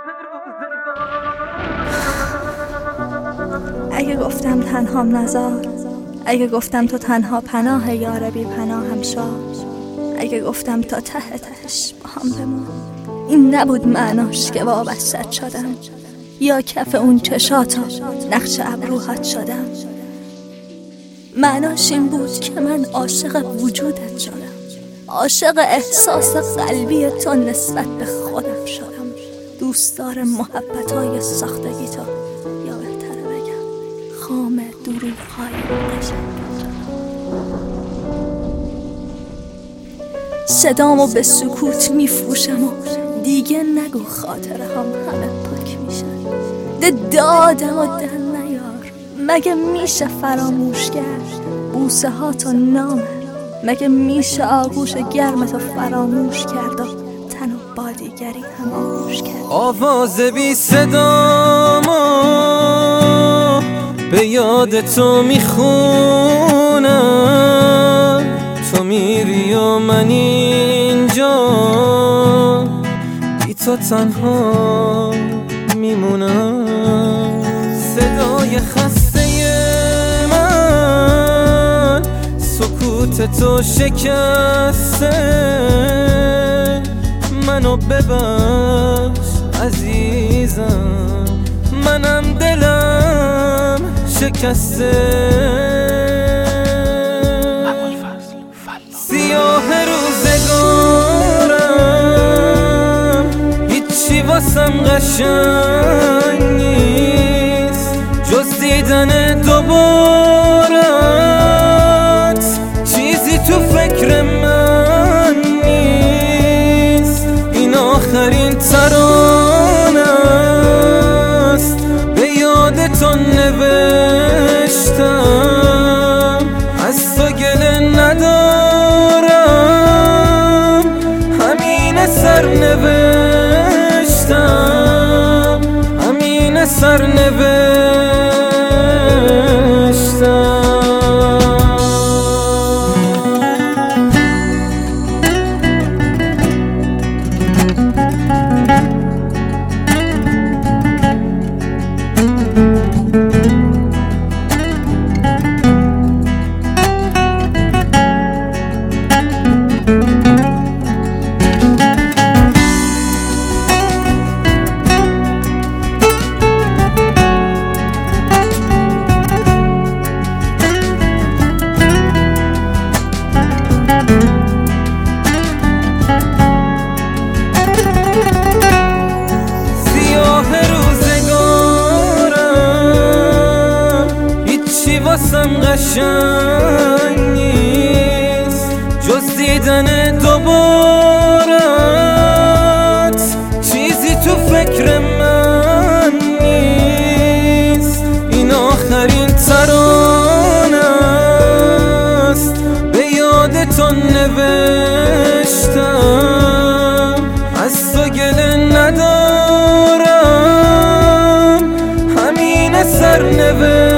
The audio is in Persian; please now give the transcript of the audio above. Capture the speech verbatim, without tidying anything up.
اگه گفتم تنهام نزار، اگه گفتم تو تنها پناه یار بی پناهم شاد، اگه گفتم تا ته تهش با هم بمون، این نبود معناش که وابستت شدم یا کف اون چشاتا نقش ابروهات شدم. معناش این بود که من عاشق وجودت شدم، عاشق احساس قلبی تو نسبت به خودم شدم، دوستدار محبتای ساختگی تو، یا بهتره بگم خام دروغ‌های قشنگت. صدامو به سکوت میفروشم و دیگه نگو خاطره هم همه پاک میشن. ده دادم و در نیار، مگه میشه فراموش کرد بوسه ها تو نامه، مگه میشه آغوش گرمتو فراموش کرد و تن و بادیگری هم آغوش کرد. آواز بی صدامو به یاد تو میخونم، تو میری و من اینجا بی تو تنها میمونم. صدای خسته من سکوت تو شکسته، منو ببخش عزیزم، منم دلم شکسته. سیاه روزگارم هیچی واسم قشنگ نیست جز دیدن دوبارت، چیزی تو فکر من نیست، این آخرین ترانه است به یاد تو نوشتم، از تو گله ندارم، همین سرنوشتم، همین سرنوشتم. واسم قشنگ نیست جز دیدن دوبارت، چیزی تو فکر من نیست، این آخرین ترانه است به یاد تو نوشتم، از تو گله ندارم، همین سرنوشتم.